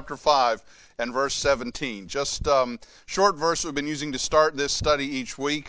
chapter 5 and verse 17. Just short verse we've been using to start this study each week.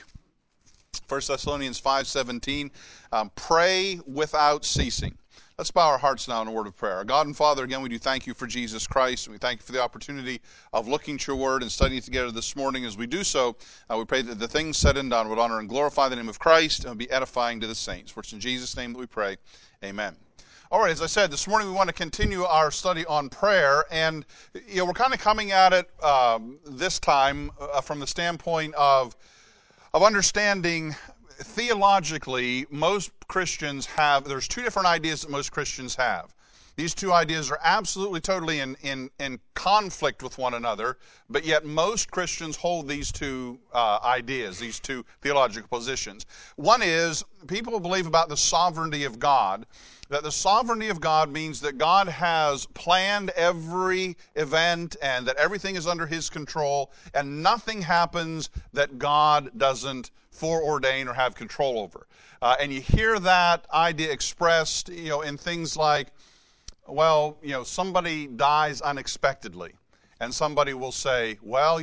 1 Thessalonians 5:17. Pray without ceasing. Let's bow our hearts now in a word of prayer. Our God and Father, again, we do thank you for Jesus Christ, and we thank you for the opportunity of looking to your word and studying together this morning. As we do so, we pray that the things said and done would honor and glorify the name of Christ and be edifying to the saints. For it's in Jesus' name that we pray. Amen. All right, as I said, this morning we want to continue our study on prayer, and we're kind of coming at it this time from the standpoint of understanding theologically. Most Christians there's two different ideas that most Christians have. These two ideas are absolutely, totally in conflict with one another, but yet most Christians hold these two ideas, these two theological positions. One is, people believe about the sovereignty of God, that the sovereignty of God means that God has planned every event and that everything is under His control, and nothing happens that God doesn't foreordain or have control over. And you hear that idea expressed, in things like, well, somebody dies unexpectedly, and somebody will say, well,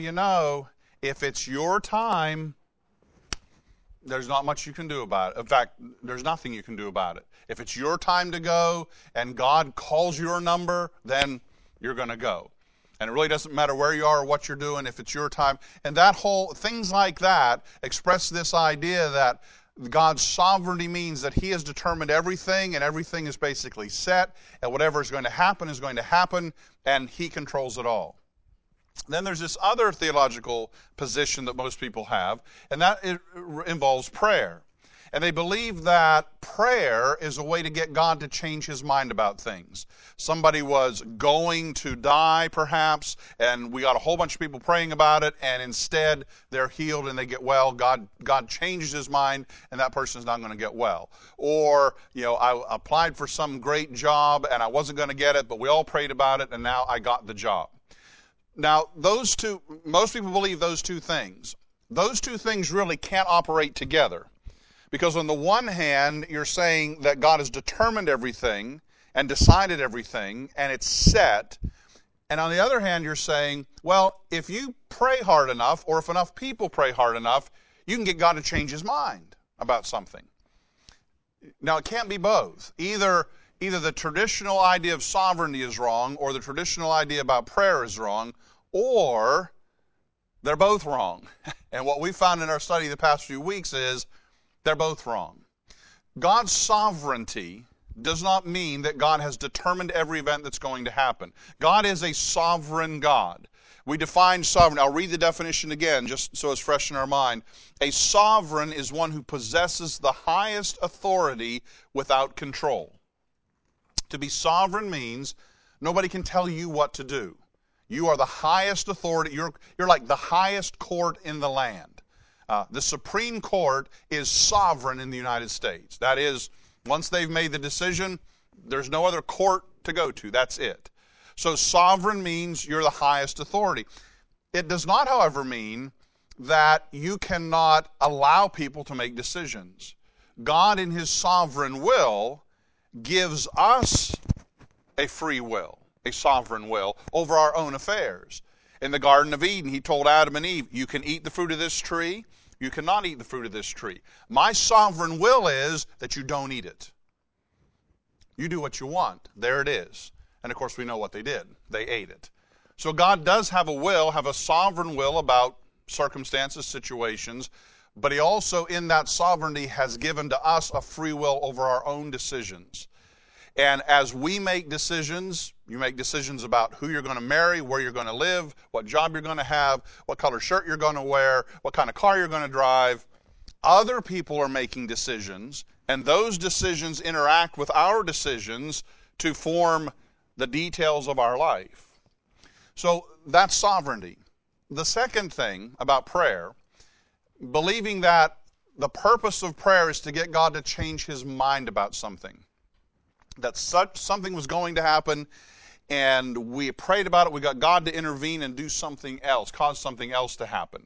if it's your time, there's not much you can do about it. In fact, there's nothing you can do about it. If it's your time to go and God calls your number, then you're going to go. And it really doesn't matter where you are or what you're doing if it's your time. And things like that express this idea that God's sovereignty means that He has determined everything, and everything is basically set, and whatever is going to happen, and He controls it all. Then there's this other theological position that most people have, and that involves prayer. And they believe that prayer is a way to get God to change His mind about things. Somebody was going to die, perhaps, and we got a whole bunch of people praying about it, and instead they're healed and they get well. God changes His mind, and that person's not going to get well. Or, I applied for some great job, and I wasn't going to get it, but we all prayed about it, and now I got the job. Now, most people believe those two things. Those two things really can't operate together. Because on the one hand, you're saying that God has determined everything and decided everything, and it's set. And on the other hand, you're saying, well, if you pray hard enough, or if enough people pray hard enough, you can get God to change His mind about something. Now, it can't be both. Either the traditional idea of sovereignty is wrong, or the traditional idea about prayer is wrong, or they're both wrong. And what we found in our study the past few weeks is they're both wrong. God's sovereignty does not mean that God has determined every event that's going to happen. God is a sovereign God. We define sovereign. I'll read the definition again just so it's fresh in our mind. A sovereign is one who possesses the highest authority without control. To be sovereign means nobody can tell you what to do. You are the highest authority. You're like the highest court in the land. The Supreme Court is sovereign in the United States. That is, once they've made the decision, there's no other court to go to. That's it. So sovereign means you're the highest authority. It does not, however, mean that you cannot allow people to make decisions. God, in His sovereign will, gives us a free will, a sovereign will, over our own affairs. In the Garden of Eden, He told Adam and Eve, you can eat the fruit of this tree, you cannot eat the fruit of this tree. My sovereign will is that you don't eat it. You do what you want. There it is. And of course we know what they did. They ate it. So God does have a sovereign will about circumstances, situations, but He also in that sovereignty has given to us a free will over our own decisions. And as we make decisions, you make decisions about who you're going to marry, where you're going to live, what job you're going to have, what color shirt you're going to wear, what kind of car you're going to drive. Other people are making decisions, and those decisions interact with our decisions to form the details of our life. So that's sovereignty. The second thing about prayer, believing that the purpose of prayer is to get God to change His mind about something. That something was going to happen, and we prayed about it. We got God to intervene and do something else, cause something else to happen.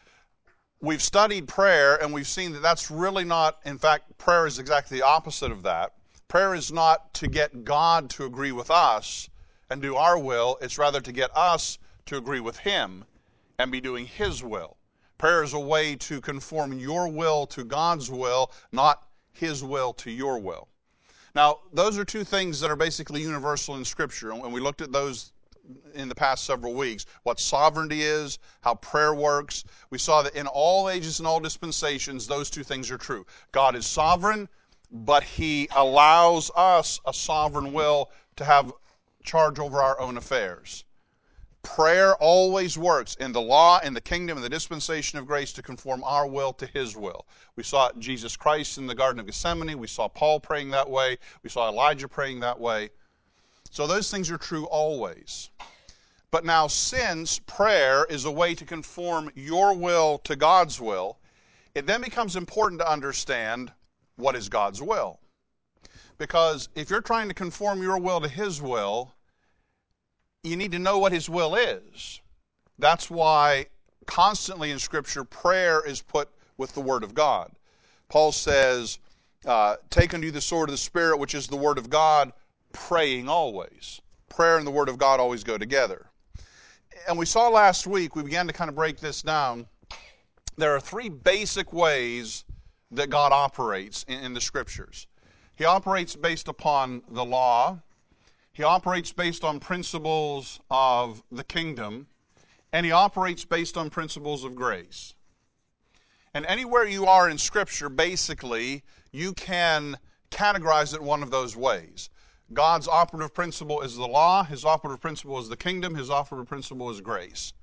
We've studied prayer, and we've seen that that's really not, in fact, prayer is exactly the opposite of that. Prayer is not to get God to agree with us. and do our will. It's rather to get us to agree with him and be doing his will. Prayer is a way to conform your will to God's will, not his will to your will. Now, those are two things that are basically universal in Scripture, and we looked at those in the past several weeks. What sovereignty is, how prayer works. We saw that in all ages and all dispensations, those two things are true. God is sovereign, but he allows us a sovereign will to have charge over our own affairs. Prayer always works in the law, in the kingdom, in the dispensation of grace to conform our will to his will. We saw Jesus Christ in the Garden of Gethsemane. We saw Paul praying that way. We saw Elijah praying that way. So those things are true always. But now, since prayer is a way to conform your will to God's will, it then becomes important to understand what is God's will. Because if you're trying to conform your will to his will, you need to know what his will is. That's why constantly in Scripture, prayer is put with the Word of God. Paul says, take unto you the sword of the Spirit, which is the Word of God, praying always. Prayer and the Word of God always go together. And we saw last week, we began to kind of break this down. There are three basic ways that God operates in the Scriptures. He operates based upon the law. He operates based on principles of the kingdom, and he operates based on principles of grace. And anywhere you are in Scripture, basically, you can categorize it one of those ways. God's operative principle is the law, his operative principle is the kingdom, his operative principle is grace.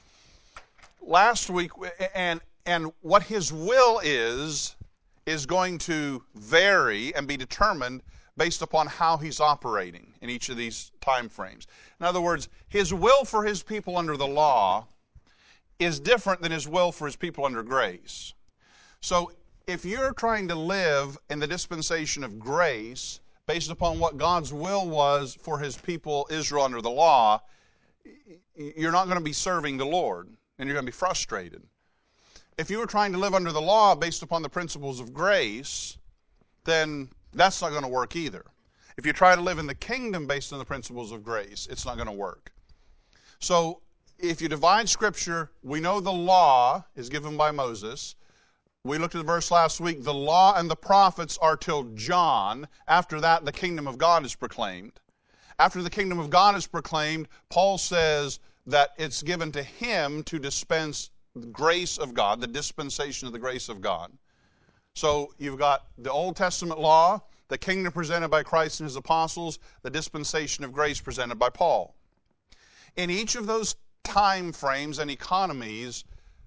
Last week, and what his will is going to vary and be determined based upon how he's operating in each of these time frames. In other words, his will for his people under the law is different than his will for his people under grace. So if you're trying to live in the dispensation of grace based upon what God's will was for his people Israel under the law, you're not going to be serving the Lord, and you're going to be frustrated. If you were trying to live under the law based upon the principles of grace, then that's not going to work either. If you try to live in the kingdom based on the principles of grace, it's not going to work. So if you divide Scripture, we know the law is given by Moses. We looked at the verse last week, the law and the prophets are till John. After that, the kingdom of God is proclaimed. After the kingdom of God is proclaimed, Paul says that it's given to him to dispense the grace of God, the dispensation of the grace of God. So you've got the Old Testament law, the kingdom presented by Christ and his apostles, the dispensation of grace presented by Paul. In each of those time frames and economies,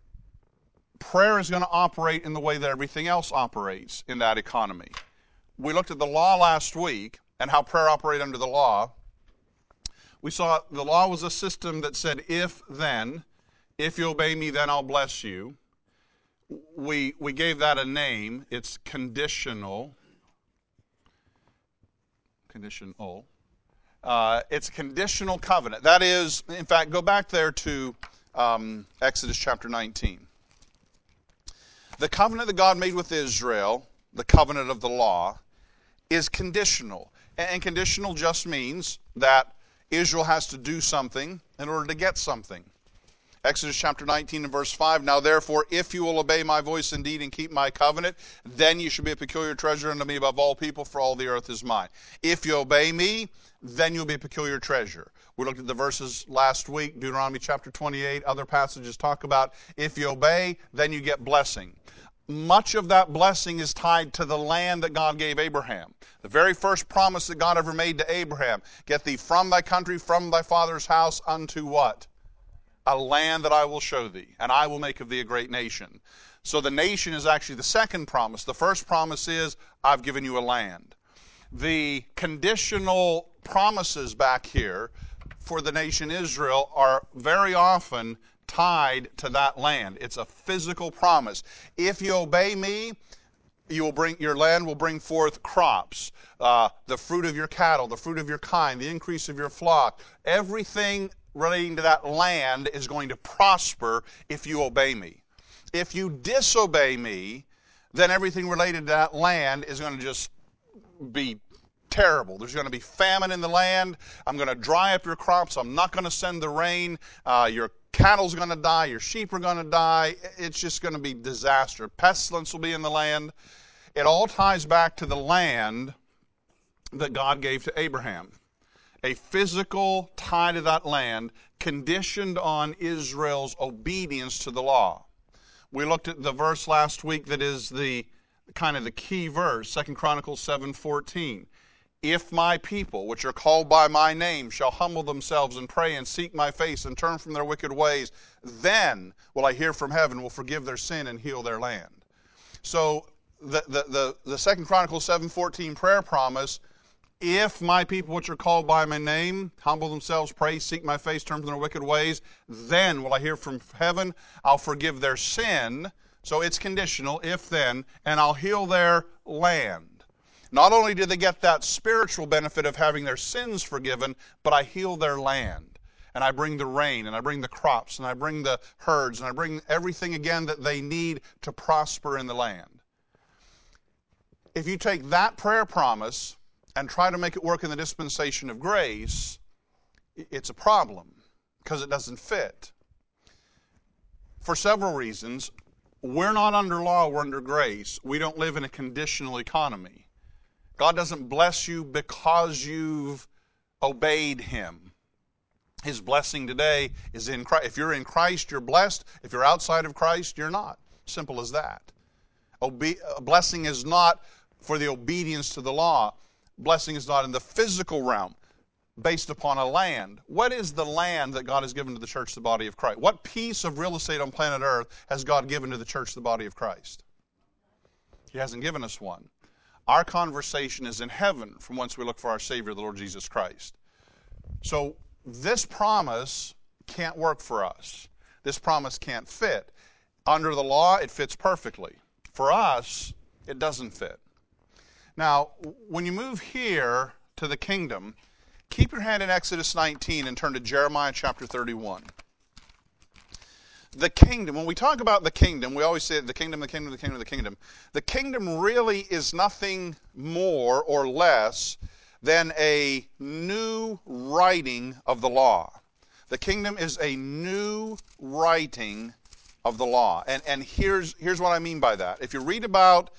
prayer is going to operate in the way that everything else operates in that economy. We looked at the law last week and how prayer operated under the law. We saw the law was a system that said, if then, if you obey me, then I'll bless you. We gave that a name. It's conditional. Conditional. It's a conditional covenant. That is, in fact, go back there to Exodus chapter 19. The covenant that God made with Israel, the covenant of the law, is conditional. And conditional just means that Israel has to do something in order to get something. Exodus chapter 19 and verse 5, now therefore, if you will obey my voice indeed and keep my covenant, then you shall be a peculiar treasure unto me above all people, for all the earth is mine. If you obey me, then you'll be a peculiar treasure. We looked at the verses last week, Deuteronomy chapter 28, other passages talk about if you obey, then you get blessing. Much of that blessing is tied to the land that God gave Abraham. The very first promise that God ever made to Abraham, get thee from thy country, from thy father's house, unto what? A land that I will show thee, and I will make of thee a great nation. So the nation is actually the second promise. The first promise is, I've given you a land. The conditional promises back here for the nation Israel are very often tied to that land. It's a physical promise. If you obey me, your land will bring forth crops, the fruit of your cattle, the fruit of your kind, the increase of your flock. Everything relating to that land is going to prosper if you obey me. If you disobey me, then everything related to that land is going to just be terrible. There's going to be famine in the land. I'm going to dry up your crops. I'm not going to send the rain. Your cattle's going to die. Your sheep are going to die. It's just going to be disaster. Pestilence will be in the land. It all ties back to the land that God gave to Abraham. A physical tie to that land conditioned on Israel's obedience to the law. We looked at the verse last week that is the kind of the key verse, 2 Chronicles 7:14. If my people, which are called by my name, shall humble themselves and pray and seek my face and turn from their wicked ways, then will I hear from heaven, will forgive their sin and heal their land. So the 2 Chronicles 7:14 prayer promise, if my people which are called by my name humble themselves, pray, seek my face, turn from their wicked ways, then will I hear from heaven, I'll forgive their sin. So it's conditional, if then, and I'll heal their land. Not only do they get that spiritual benefit of having their sins forgiven, but I heal their land. And I bring the rain, and I bring the crops, and I bring the herds, and I bring everything again that they need to prosper in the land. If you take that prayer promise and try to make it work in the dispensation of grace, it's a problem because it doesn't fit. For several reasons. We're not under law, we're under grace. We don't live in a conditional economy. God doesn't bless you because you've obeyed Him. His blessing today is in Christ. If you're in Christ, you're blessed. If you're outside of Christ, you're not. Simple as that. Blessing is not for the obedience to the law. Blessing is not in the physical realm, based upon a land. What is the land that God has given to the church, the body of Christ? What piece of real estate on planet Earth has God given to the church, the body of Christ? He hasn't given us one. Our conversation is in heaven, from whence we look for our Savior, the Lord Jesus Christ. So this promise can't work for us. This promise can't fit. Under the law, it fits perfectly. For us, it doesn't fit. Now, when you move here to the kingdom, keep your hand in Exodus 19 and turn to Jeremiah chapter 31. The kingdom, when we talk about the kingdom, we always say the kingdom, the kingdom, the kingdom, the kingdom. The kingdom really is nothing more or less than a new writing of the law. The kingdom is a new writing of the law. And here's what I mean by that. If you read about,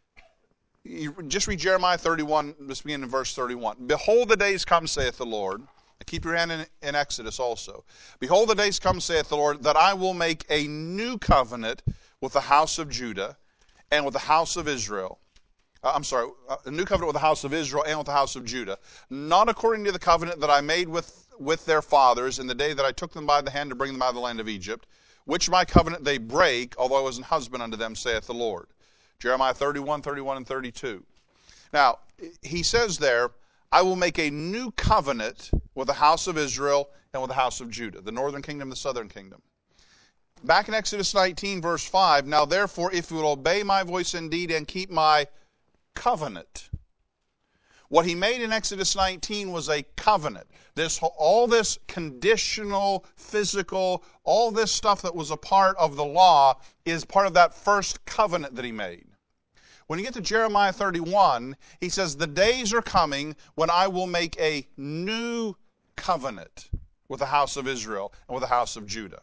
just read Jeremiah 31, let's begin in verse 31. Behold, the days come, saith the Lord. Keep your hand in Exodus also. Behold, the days come, saith the Lord, that I will make a new covenant with the house of Judah and with the house of Israel. A new covenant with the house of Israel and with the house of Judah. Not according to the covenant that I made with their fathers in the day that I took them by the hand to bring them out of the land of Egypt, which my covenant they break, although I was an husband unto them, saith the Lord. Jeremiah 31, 31, and 32. Now, he says there, I will make a new covenant with the house of Israel and with the house of Judah, the northern kingdom, the southern kingdom. Back in Exodus 19, verse 5, now therefore, if you will obey my voice indeed and keep my covenant. What he made in Exodus 19 was a covenant. All this conditional, physical, all this stuff that was a part of the law is part of that first covenant that he made. When you get to Jeremiah 31, he says, the days are coming when I will make a new covenant with the house of Israel and with the house of Judah.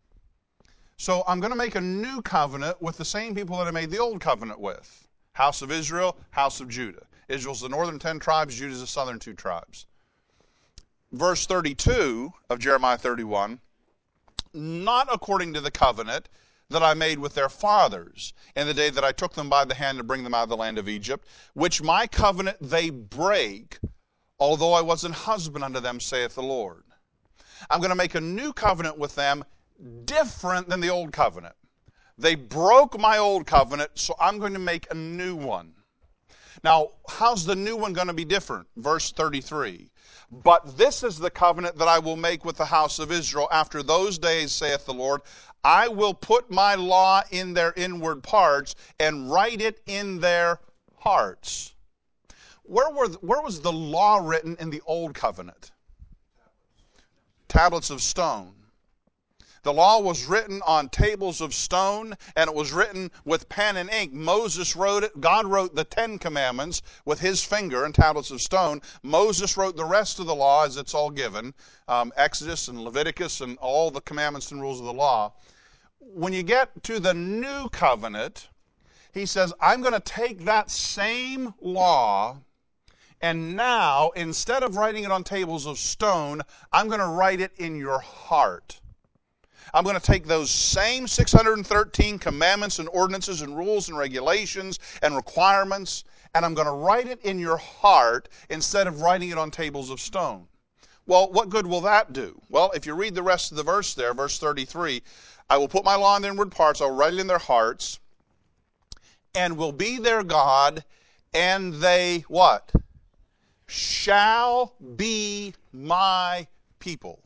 So I'm going to make a new covenant with the same people that I made the old covenant with. House of Israel, house of Judah. Israel's the northern 10 tribes, Judah's the southern 2 tribes. Verse 32 of Jeremiah 31, not according to the covenant that I made with their fathers in the day that I took them by the hand to bring them out of the land of Egypt, which my covenant they break, although I was an husband unto them, saith the Lord. I'm going to make a new covenant with them, different than the old covenant. They broke my old covenant, so I'm going to make a new one. Now, how's the new one going to be different? Verse 33. But this is the covenant that I will make with the house of Israel after those days, saith the Lord. I will put my law in their inward parts and write it in their hearts. Where was the law written in the old covenant? Tablets of stone. The law was written on tables of stone, and it was written with pen and ink. Moses wrote it. God wrote the 10 Commandments with his finger in tablets of stone. Moses wrote the rest of the law as it's all given, Exodus and Leviticus and all the commandments and rules of the law. When you get to the new covenant, he says, I'm going to take that same law, and now, instead of writing it on tables of stone, I'm going to write it in your heart. I'm going to take those same 613 commandments and ordinances and rules and regulations and requirements, and I'm going to write it in your heart instead of writing it on tables of stone. Well, what good will that do? Well, if you read the rest of the verse there, verse 33, I will put my law in their inward parts, I will write it in their hearts, and will be their God, and they, what? Shall be my people.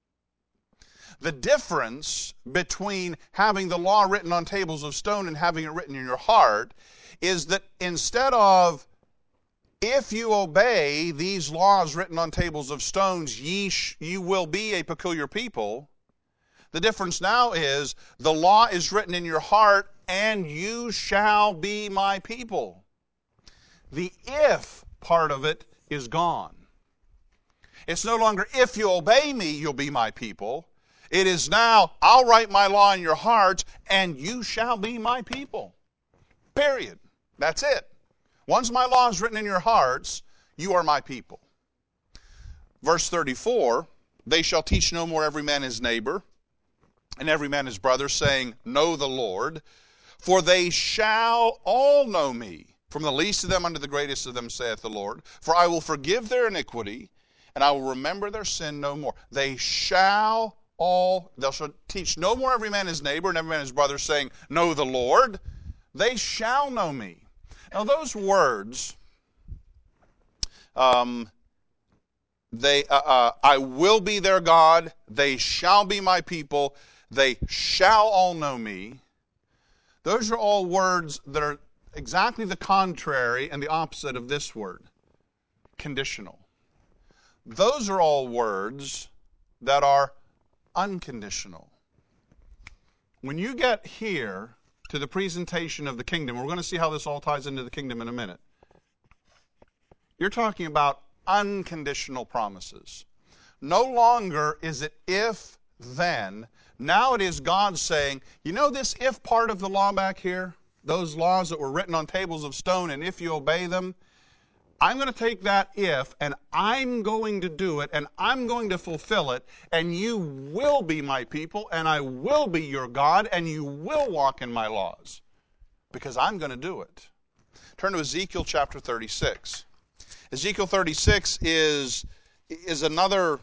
The difference between having the law written on tables of stone and having it written in your heart is that instead of, if you obey these laws written on tables of stones, you will be a peculiar people, the difference now is the law is written in your heart, and you shall be my people. The if part of it is gone. It's no longer, if you obey me, you'll be my people. It is now, I'll write my law in your hearts, and you shall be my people. Period. That's it. Once my law is written in your hearts, you are my people. Verse 34, they shall teach no more every man his neighbor, and every man his brother, saying, Know the Lord, for they shall all know me, from the least of them unto the greatest of them, saith the Lord. For I will forgive their iniquity, and I will remember their sin no more. They shall teach no more every man his neighbor and every man his brother, saying, Know the Lord. They shall know me. Now those words, I will be their God, they shall be my people, they shall all know me. Those are all words that are exactly the contrary and the opposite of this word, conditional. Those are all words that are unconditional. When you get here to the presentation of the kingdom, we're going to see how this all ties into the kingdom in a minute. You're talking about unconditional promises. No longer is it if, then. Now it is God saying, you know this if part of the law back here? Those laws that were written on tables of stone, and if you obey them, I'm going to take that if, and I'm going to do it, and I'm going to fulfill it, and you will be my people, and I will be your God, and you will walk in my laws, because I'm going to do it. Turn to Ezekiel chapter 36. Ezekiel 36 is another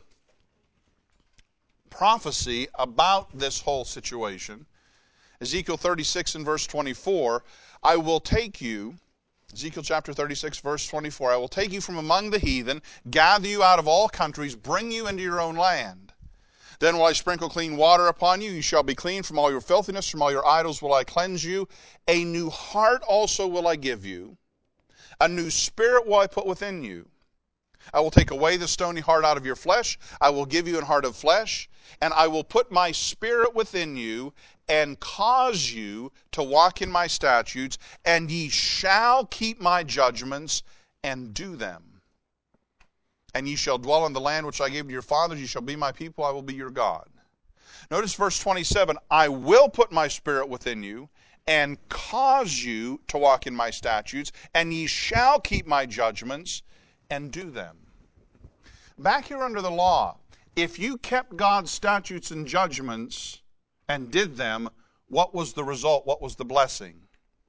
prophecy about this whole situation. Ezekiel 36 and verse 24, I will take you, Ezekiel chapter 36, verse 24, I will take you from among the heathen, gather you out of all countries, bring you into your own land. Then will I sprinkle clean water upon you, you shall be clean from all your filthiness, from all your idols will I cleanse you. A new heart also will I give you, a new spirit will I put within you. I will take away the stony heart out of your flesh, I will give you an heart of flesh, and I will put my spirit within you, and cause you to walk in my statutes, and ye shall keep my judgments and do them. And ye shall dwell in the land which I gave to your fathers, ye shall be my people, I will be your God. Notice verse 27, I will put my spirit within you, and cause you to walk in my statutes, and ye shall keep my judgments and do them. Back here under the law, if you kept God's statutes and judgments and did them, what was the result? What was the blessing?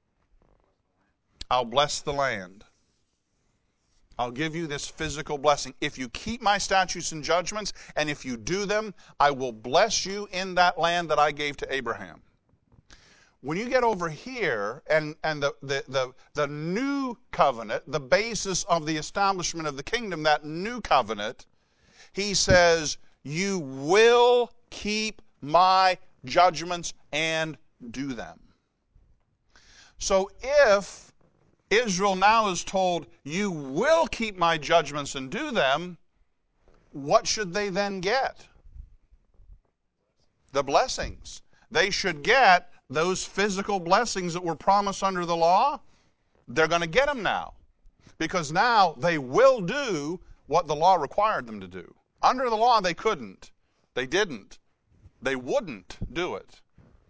I'll bless the land. I'll give you this physical blessing. If you keep my statutes and judgments, and if you do them, I will bless you in that land that I gave to Abraham. When you get over here, and the new covenant, the basis of the establishment of the kingdom, that new covenant, he says, you will keep my judgments and do them. So if Israel now is told, you will keep my judgments and do them, what should they then get? the blessings. They should get those physical blessings that were promised under the law. They're going to get them now, because now they will do what the law required them to do. Under the law, they couldn't. They didn't. They wouldn't do it.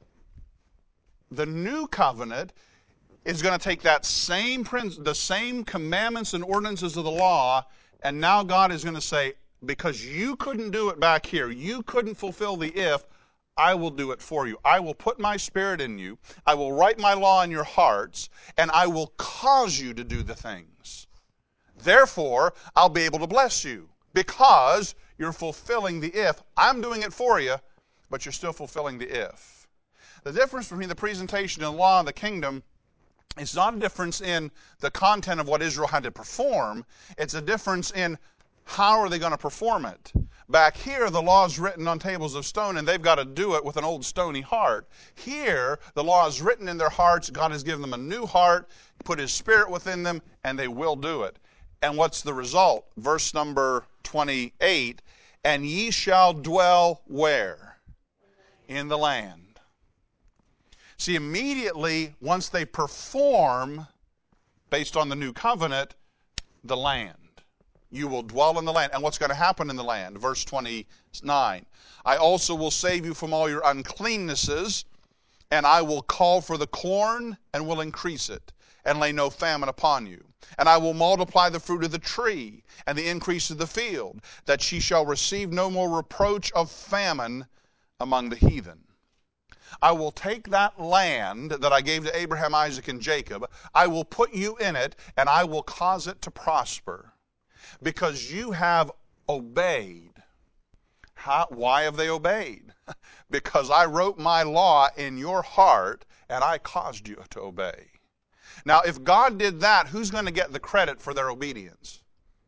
The new covenant is going to take that the same commandments and ordinances of the law, and now God is going to say, because you couldn't do it back here, you couldn't fulfill the if, I will do it for you. I will put my Spirit in you. I will write my law in your hearts, and I will cause you to do the things. Therefore, I'll be able to bless you, because you're fulfilling the if. I'm doing it for you, but you're still fulfilling the if. The difference between the presentation and the law and the kingdom is not a difference in the content of what Israel had to perform. It's a difference in how are they going to perform it. Back here, the law is written on tables of stone, and they've got to do it with an old stony heart. Here, the law is written in their hearts. God has given them a new heart, put His Spirit within them, and they will do it. And what's the result? Verse number 28, and ye shall dwell where? In the land. See, immediately, once they perform, based on the new covenant, the land. You will dwell in the land. And what's going to happen in the land? Verse 29. I also will save you from all your uncleannesses, and I will call for the corn, and will increase it, and lay no famine upon you. And I will multiply the fruit of the tree, and the increase of the field, that ye shall receive no more reproach of famine among the heathen. I will take that land that I gave to Abraham, Isaac, and Jacob, I will put you in it, and I will cause it to prosper. Because you have obeyed. Why have they obeyed? Because I wrote my law in your heart, and I caused you to obey. Now, if God did that, who's going to get the credit for their obedience?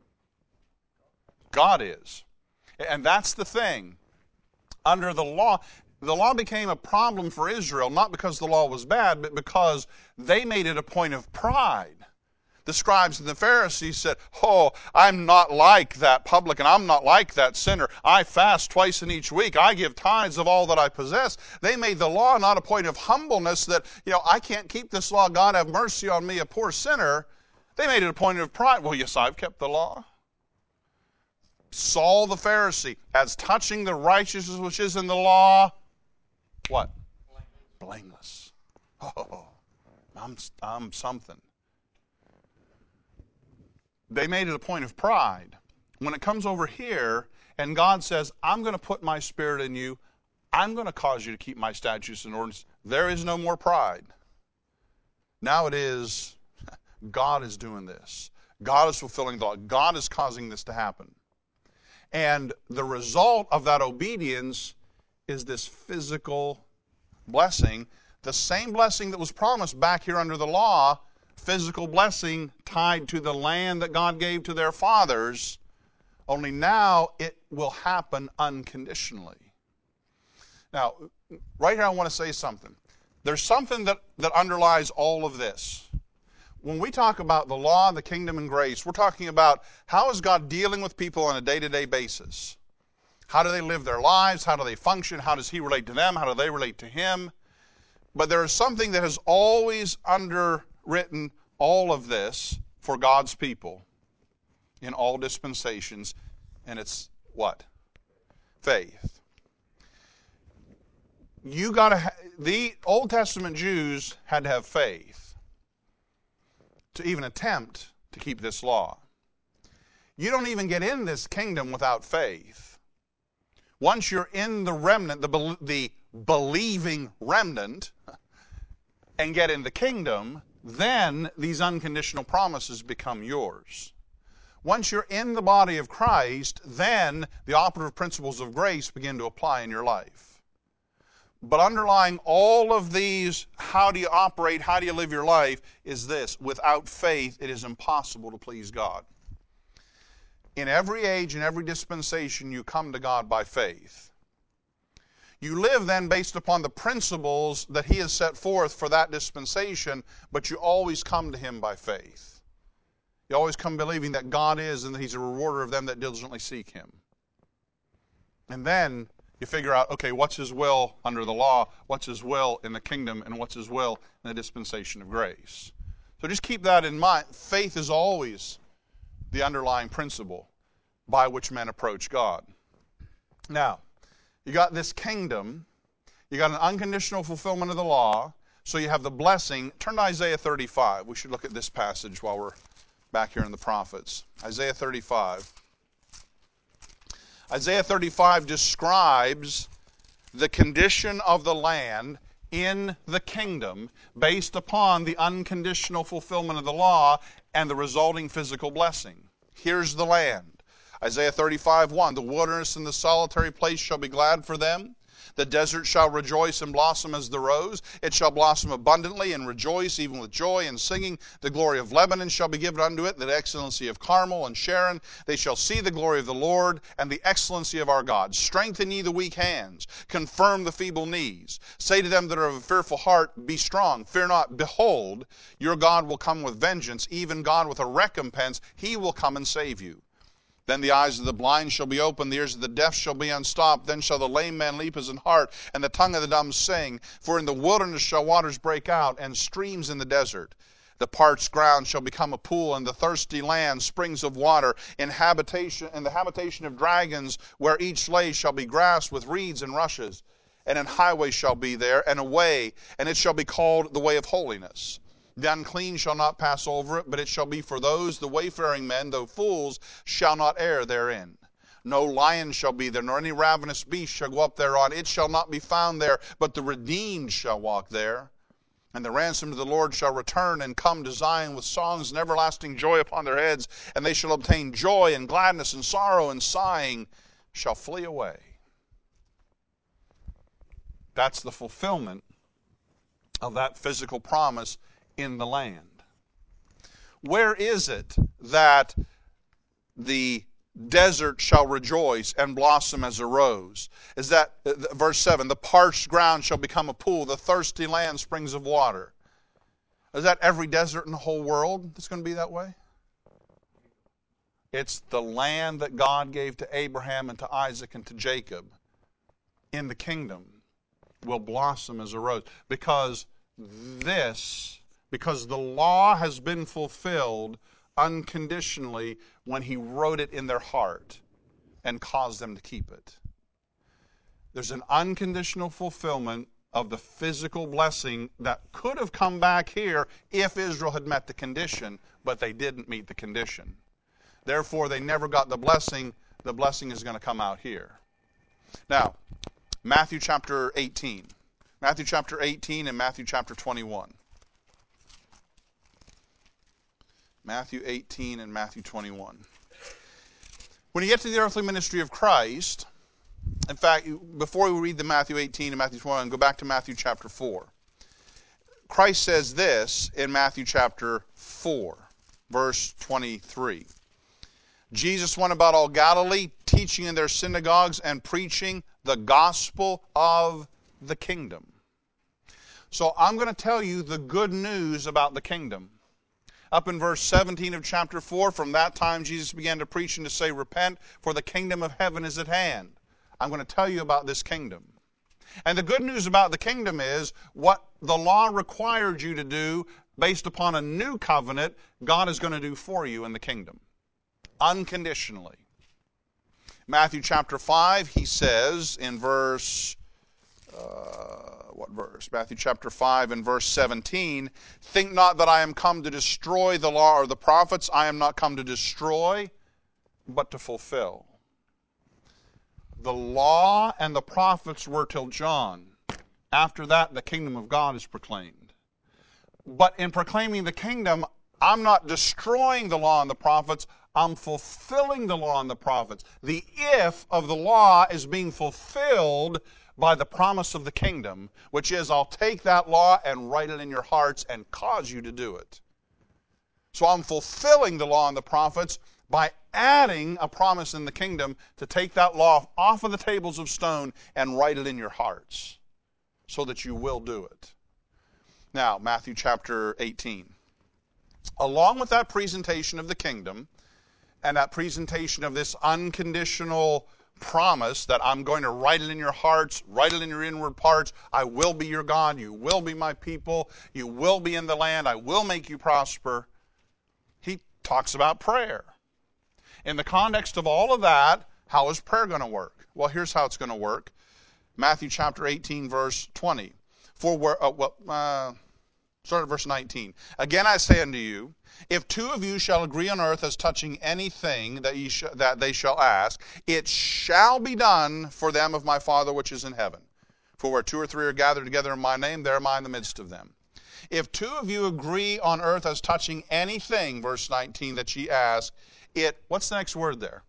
God is. And that's the thing. Under the law became a problem for Israel, not because the law was bad, but because they made it a point of pride. The scribes and the Pharisees said, oh, I'm not like that publican. I'm not like that sinner. I fast twice in each week. I give tithes of all that I possess. They made the law not a point of humbleness that, I can't keep this law. God have mercy on me, a poor sinner. They made it a point of pride. Well, yes, I've kept the law. Saul the Pharisee, as touching the righteousness which is in the law, what? Blameless. Oh, I'm something. They made it a point of pride. When it comes over here, and God says, I'm going to put my Spirit in you, I'm going to cause you to keep my statutes and ordinances, there is no more pride. Now it is, God is doing this. God is fulfilling the law. God is causing this to happen. And the result of that obedience is this physical blessing, the same blessing that was promised back here under the law, physical blessing tied to the land that God gave to their fathers, only now it will happen unconditionally. Now, right here I want to say something. There's something that underlies all of this. When we talk about the law, the kingdom, and grace, we're talking about how is God dealing with people on a day-to-day basis. How do they live their lives? How do they function? How does He relate to them? How do they relate to Him? But there is something that has always underwritten all of this for God's people in all dispensations, and it's what? Faith. The Old Testament Jews had to have faith to even attempt to keep this law. You don't even get in this kingdom without faith. Once you're in the remnant, the believing remnant, and get in the kingdom, then these unconditional promises become yours. Once you're in the body of Christ, then the operative principles of grace begin to apply in your life. But underlying all of these, how do you operate, how do you live your life, is this: without faith, it is impossible to please God. In every age and every dispensation, you come to God by faith. You live then based upon the principles that He has set forth for that dispensation, but you always come to Him by faith. You always come believing that God is and that He's a rewarder of them that diligently seek Him. And then You figure out, okay, what's His will under the law, what's His will in the kingdom, and what's His will in the dispensation of grace. So just keep that in mind. Faith is always the underlying principle by which men approach God. Now, you got this kingdom, you got an unconditional fulfillment of the law, so you have the blessing. Turn to Isaiah 35. We should look at this passage while we're back here in the prophets. Isaiah 35. Isaiah 35 describes the condition of the land in the kingdom based upon the unconditional fulfillment of the law and the resulting physical blessing. Here's the land. Isaiah 35:1, the wilderness and the solitary place shall be glad for them. The desert shall rejoice and blossom as the rose. It shall blossom abundantly and rejoice even with joy and singing. The glory of Lebanon shall be given unto it, the excellency of Carmel and Sharon. They shall see the glory of the Lord and the excellency of our God. Strengthen ye the weak hands. Confirm the feeble knees. Say to them that are of a fearful heart, be strong. Fear not. Behold, your God will come with vengeance, even God with a recompense. He will come and save you. Then the eyes of the blind shall be opened, the ears of the deaf shall be unstopped. Then shall the lame man leap as an hart, and the tongue of the dumb sing. For in the wilderness shall waters break out, and streams in the desert. The parched ground shall become a pool, and the thirsty land springs of water. In the habitation of dragons, where each lays, shall be grass with reeds and rushes. And an highway shall be there, and a way, and it shall be called the way of holiness. The unclean shall not pass over it, but it shall be for those, the wayfaring men, though fools, shall not err therein. No lion shall be there, nor any ravenous beast shall go up thereon. It shall not be found there, but the redeemed shall walk there. And the ransomed of the Lord shall return and come to Zion with songs and everlasting joy upon their heads, and they shall obtain joy and gladness, and sorrow and sighing shall flee away. That's the fulfillment of that physical promise in the land. Where is it that the desert shall rejoice and blossom as a rose? Is that, verse 7, the parched ground shall become a pool, the thirsty land springs of water. Is that every desert in the whole world that's going to be that way? It's the land that God gave to Abraham and to Isaac and to Jacob in the kingdom will blossom as a rose. Because the law has been fulfilled unconditionally when He wrote it in their heart and caused them to keep it. There's an unconditional fulfillment of the physical blessing that could have come back here if Israel had met the condition, but they didn't meet the condition. Therefore, they never got the blessing. The blessing is going to come out here. Now, Matthew chapter 18. Matthew chapter 18 and Matthew chapter 21. Matthew 18 and Matthew 21. When you get to the earthly ministry of Christ, in fact, before we read the Matthew 18 and Matthew 21, go back to Matthew chapter 4. Christ says this in Matthew chapter 4, verse 23. Jesus went about all Galilee, teaching in their synagogues and preaching the gospel of the kingdom. So I'm going to tell you the good news about the kingdom. Up in verse 17 of chapter 4, from that time Jesus began to preach and to say, repent, for the kingdom of heaven is at hand. I'm going to tell you about this kingdom. And the good news about the kingdom is what the law required you to do based upon a new covenant, God is going to do for you in the kingdom. Unconditionally. Matthew chapter 5, he says in verse... what verse? Matthew chapter 5 and verse 17. Think not that I am come to destroy the law or the prophets. I am not come to destroy, but to fulfill. The law and the prophets were till John. After that, the kingdom of God is proclaimed. But in proclaiming the kingdom, I'm not destroying the law and the prophets. I'm fulfilling the law and the prophets. The if of the law is being fulfilled by the promise of the kingdom, which is I'll take that law and write it in your hearts and cause you to do it. So I'm fulfilling the law and the prophets by adding a promise in the kingdom to take that law off of the tables of stone and write it in your hearts so that you will do it. Now, Matthew chapter 18. Along with that presentation of the kingdom and that presentation of this unconditional promise that I'm going to write it in your hearts, write it in your inward parts. I will be your God. You will be my people. You will be in the land. I will make you prosper. He talks about prayer. In the context of all of that, how is prayer going to work? Well, here's how it's going to work. Matthew chapter 18, verse 20. Start at verse 19. Again I say unto you, if two of you shall agree on earth as touching anything that they shall ask, it shall be done for them of my Father which is in heaven. For where two or three are gathered together in my name, there am I in the midst of them. If two of you agree on earth as touching anything, verse 19, that ye ask, what's the next word there?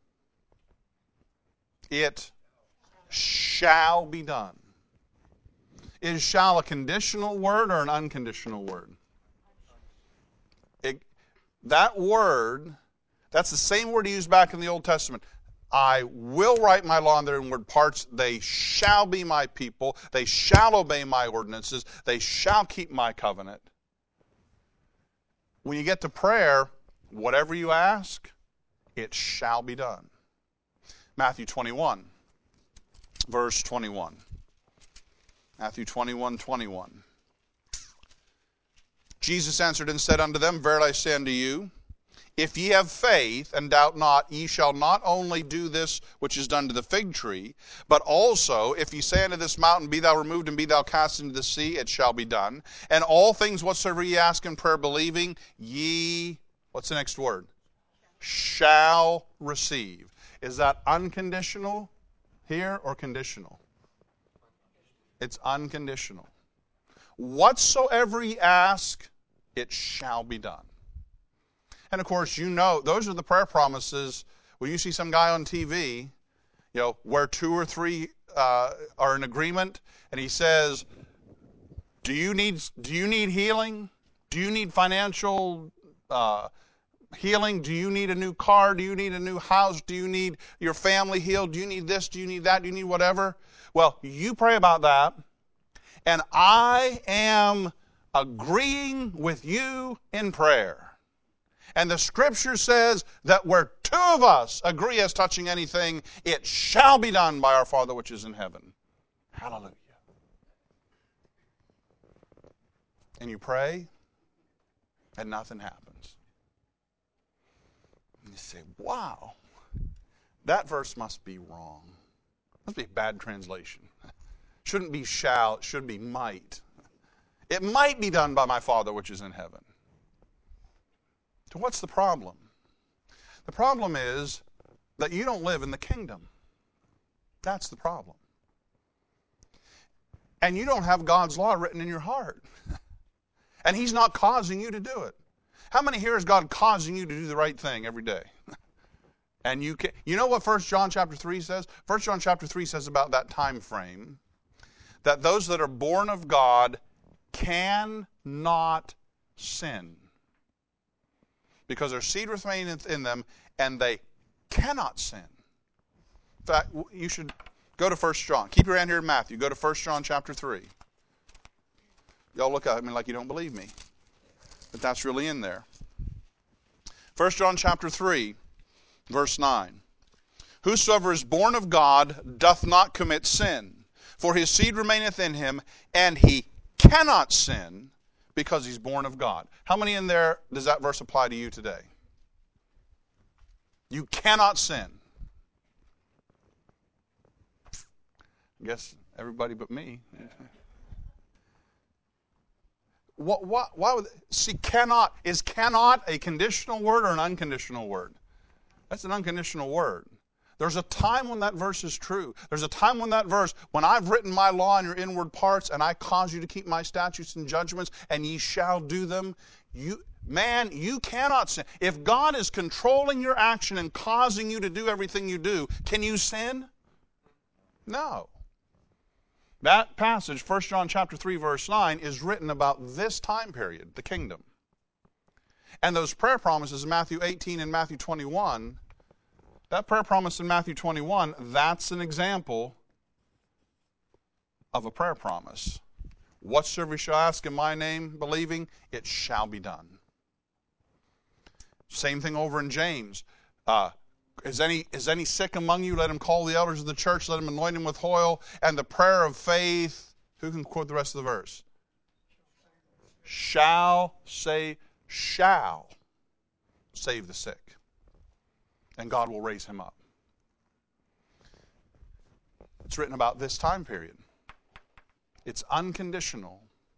It shall be done. Is shall a conditional word or an unconditional word? That word, that's the same word used back in the Old Testament. I will write my law in their inward parts. They shall be my people. They shall obey my ordinances. They shall keep my covenant. When you get to prayer, whatever you ask, it shall be done. Matthew 21, verse 21. Matthew 21:21. Jesus answered and said unto them, verily I say unto you, if ye have faith and doubt not, ye shall not only do this which is done to the fig tree, but also, if ye say unto this mountain, be thou removed and be thou cast into the sea, it shall be done. And all things whatsoever ye ask in prayer, believing, ye, what's the next word? Shall receive. Is that unconditional here or conditional? It's unconditional. Whatsoever ye ask, it shall be done. And of course, you know, those are the prayer promises. When you see some guy on TV, where two or three are in agreement, and he says, do you need healing? Do you need financial healing? Do you need a new car? Do you need a new house? Do you need your family healed? Do you need this? Do you need that? Do you need whatever? Well, you pray about that, and I am agreeing with you in prayer. And the Scripture says that where two of us agree as touching anything, it shall be done by our Father which is in heaven. Hallelujah. And you pray, and nothing happens. And you say, wow, that verse must be wrong. Must be a bad translation. Shouldn't be shall, it should be might. It might be done by my Father which is in heaven. So what's the problem? The problem is that you don't live in the kingdom. That's the problem. And you don't have God's law written in your heart. And He's not causing you to do it. How many here is God causing you to do the right thing every day? And you know what 1 John chapter 3 says? 1 John chapter 3 says about that time frame, that those that are born of God cannot sin, because their seed remaineth in them, and they cannot sin. In fact, you should go to 1 John. Keep your hand here in Matthew. Go to 1 John chapter 3. Y'all look at me like you don't believe me, but that's really in there. 1 John chapter 3, verse 9. Whosoever is born of God doth not commit sin, for his seed remaineth in him, and he cannot sin, because he's born of God. How many in there does that verse apply to you today? You cannot sin. I guess everybody but me. Why would, see, cannot, is cannot a conditional word or an unconditional word? That's an unconditional word. There's a time when that verse is true. There's a time when that verse, when I've written my law in your inward parts, and I cause you to keep my statutes and judgments, and ye shall do them, you cannot sin. If God is controlling your action and causing you to do everything you do, can you sin? No. That passage, 1 John chapter 3, verse 9, is written about this time period, the kingdom. And those prayer promises in Matthew 18 and Matthew 21, that prayer promise in Matthew 21, that's an example of a prayer promise. Whatsoever you shall ask in my name, believing, it shall be done. Same thing over in James. Is any sick among you? Let him call the elders of the church. Let him anoint him with oil. And the prayer of faith. Who can quote the rest of the verse? Shall save the sick. And God will raise him up. It's written about this time period. It's unconditional.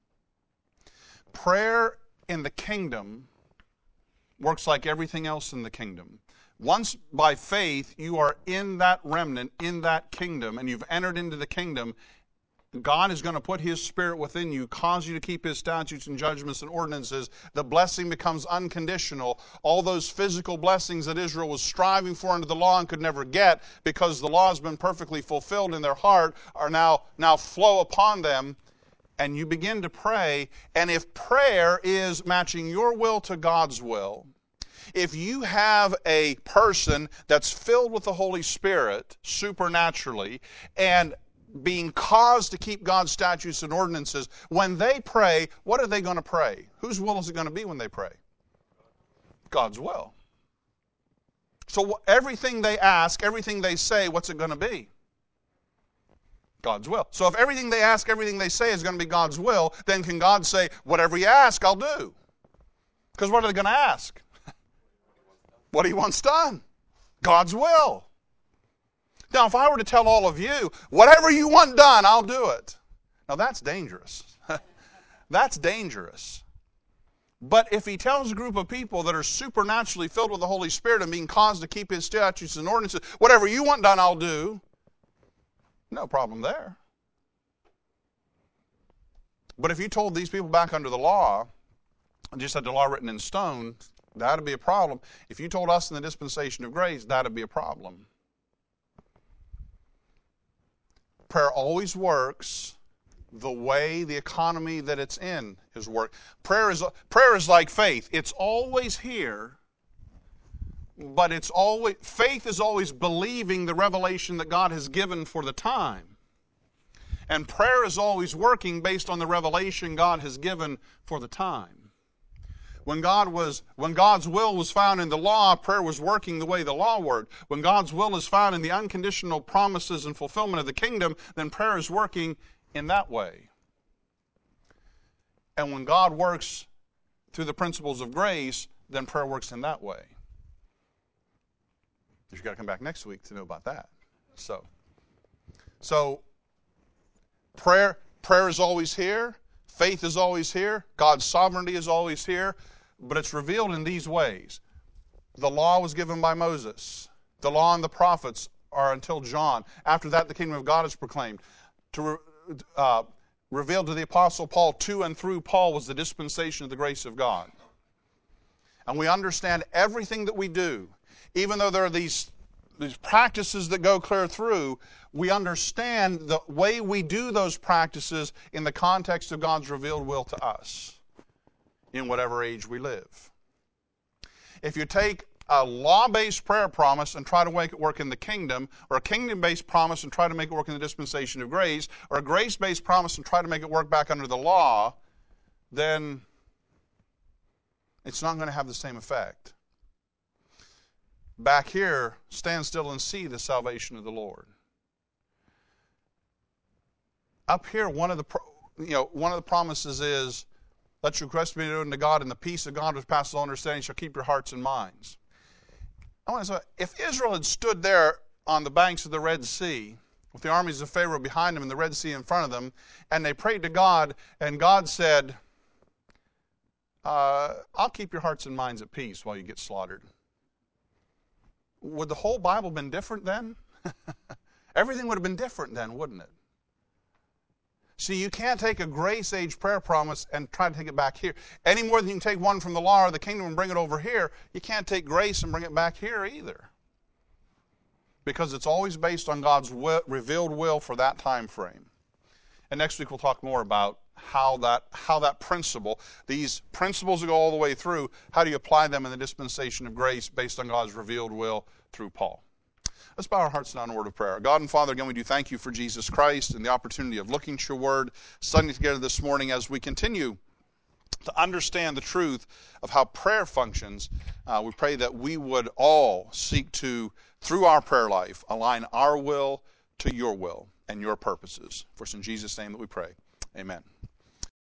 Prayer in the kingdom works like everything else in the kingdom. Once by faith you are in that remnant, in that kingdom, and you've entered into the kingdom, God is going to put His Spirit within you, cause you to keep His statutes and judgments and ordinances. The blessing becomes unconditional. All those physical blessings that Israel was striving for under the law and could never get because the law has been perfectly fulfilled in their heart are now flow upon them. And you begin to pray. And if prayer is matching your will to God's will, if you have a person that's filled with the Holy Spirit supernaturally and being caused to keep God's statutes and ordinances, when they pray, what are they going to pray? Whose will is it going to be when they pray? God's will. So everything they ask, everything they say, what's it going to be? God's will. So if everything they ask, everything they say is going to be God's will, then can God say, whatever you ask, I'll do? Because what are they going to ask? What He wants done. God's will. Now, if I were to tell all of you, whatever you want done, I'll do it. Now, that's dangerous. That's dangerous. But if He tells a group of people that are supernaturally filled with the Holy Spirit and being caused to keep His statutes and ordinances, whatever you want done, I'll do, no problem there. But if you told these people back under the law, and just had the law written in stone, that would be a problem. If you told us in the dispensation of grace, that would be a problem. Prayer always works the way the economy that it's in is work. Prayer is like faith. It's always here, but faith is always believing the revelation that God has given for the time. And prayer is always working based on the revelation God has given for the time. When God's will was found in the law, prayer was working the way the law worked. When God's will is found in the unconditional promises and fulfillment of the kingdom, then prayer is working in that way. And when God works through the principles of grace, then prayer works in that way. You've got to come back next week to know about that. So prayer is always here. Faith is always here. God's sovereignty is always here. But it's revealed in these ways. The law was given by Moses. The law and the prophets are until John. After that, the kingdom of God is proclaimed. Revealed to the Apostle Paul to and through Paul was the dispensation of the grace of God. And we understand everything that we do, even though there are these practices that go clear through, we understand the way we do those practices in the context of God's revealed will to us in whatever age we live. If you take a law-based prayer promise and try to make it work in the kingdom, or a kingdom-based promise and try to make it work in the dispensation of grace, or a grace-based promise and try to make it work back under the law, then it's not going to have the same effect. Back here, stand still and see the salvation of the Lord. Up here, one of the promises is, let your request be known to God, and the peace of God which passes all understanding shall keep your hearts and minds. I want to say, if Israel had stood there on the banks of the Red Sea, with the armies of Pharaoh behind them and the Red Sea in front of them, and they prayed to God, and God said, I'll keep your hearts and minds at peace while you get slaughtered. Would the whole Bible have been different then? Everything would have been different then, wouldn't it? See, you can't take a grace age prayer promise and try to take it back here. Any more than you can take one from the law or the kingdom and bring it over here, you can't take grace and bring it back here either. Because it's always based on God's revealed will for that time frame. And next week we'll talk more about how that principle, these principles that go all the way through, how do you apply them in the dispensation of grace based on God's revealed will through Paul. Let's bow our hearts now in a word of prayer. God and Father, again, we do thank you for Jesus Christ and the opportunity of looking at your word, studying together this morning as we continue to understand the truth of how prayer functions, we pray that we would all seek to, through our prayer life, align our will to your will and your purposes. For it's in Jesus' name that we pray. Amen.